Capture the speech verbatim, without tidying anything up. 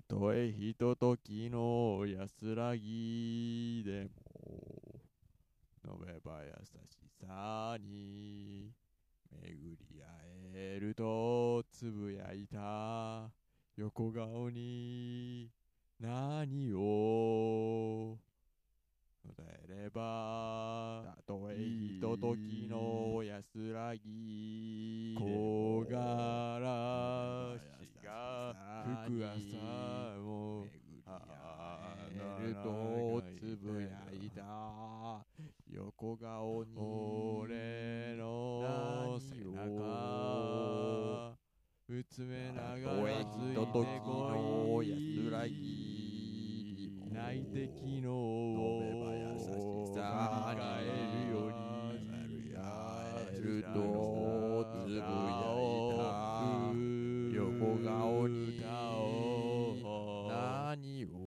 とえひとときの安らぎでも飲めば優しさに巡り会えるとつぶやいた横顔に何を答えればたとえひとときの安らぎ木枯らしが吹く朝も巡り会えるとつぶやいた横顔に俺の背中うつめながらついてこい安らぎ泣いて昨日を飲めば優しさに振り返るより振り返ると